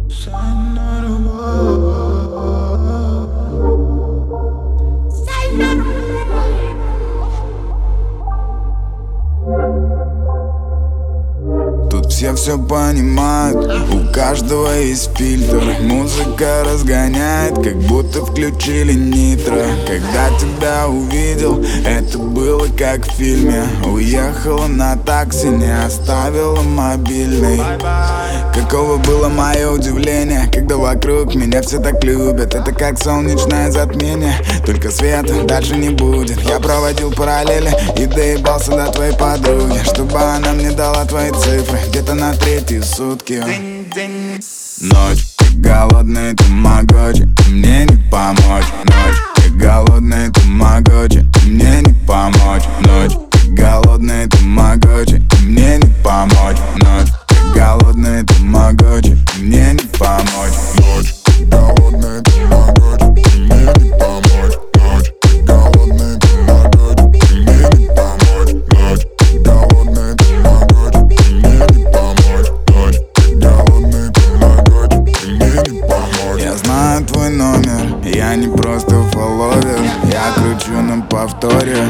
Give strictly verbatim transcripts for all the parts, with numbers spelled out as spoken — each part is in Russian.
Тут все все понимают, у каждого есть фильтр. Музыка разгоняет, как будто включили нитро. Когда тебя увидел, это было как в фильме. Уехала на такси, не оставила мобильный. Каково было мое удивление, когда вокруг меня все так любят. Это как солнечное затмение, только света дальше не будет. Я проводил параллели и доебался до твоей подруги, чтобы она мне дала твои цифры где-то на третьи сутки. Ночь, ты голодный, тамагочи, мне не помочь. Ночь, ты голодный, тамагочи, мне не помочь. Ночь, ты голодный, тамагочи, мне не помочь. Ночь, ты голодный, тамагочи, мне не помочь. Ночь, ты голодный, тамагочи, мне не помочь. Ночь, ты голодный, тамагочи, мне не помочь. Ночь, ты голодный, тамагочи, мне не помочь. Ночь, ты голодный, тамагочи, мне не помочь. Я знаю твой номер, я не просто фолловер. Я кручу на повторе,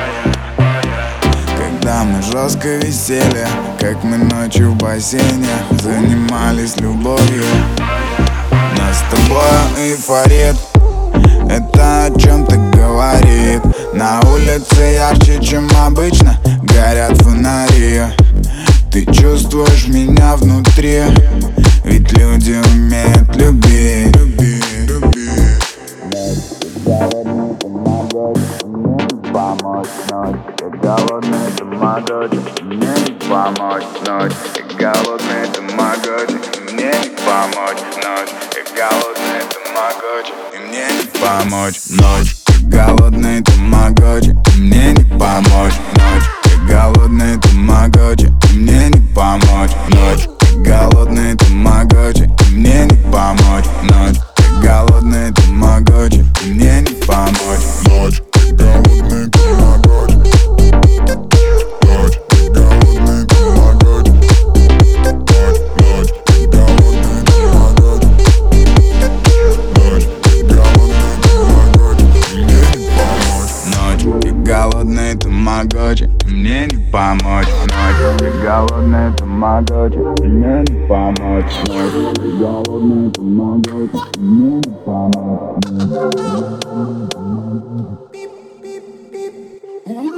когда мы жестко висели, как мы ночью в бассейне занимались любовью. Нас с тобой эйфорит, это о чем-то говорит. На улице ярче, чем обычно, горят фонари. Ты чувствуешь меня внутри, ведь люди умеют любить. Голодный, тамагочи, мне не помочь. Ночь, ты голодный, тамагочи, мне не помочь. Ночь, ты голодный, тамагочи, мне не помочь. Ночь, ты голодный, тамагочи, мне не помочь. Ночь, ты голодный, тамагочи, мне не помочь. Ночь, ты голодный, тамагочи, мне не помочь. Ночь, ты голодный, тамагочи, мне не помочь. Ночь, ты голодный, тамагочи. Голодный, тамагочи, мне не помочь. Ночь, ты голодный, тамагочи, мне не помочь. Ночь, ты голодный, тамагочи, мне не помочь.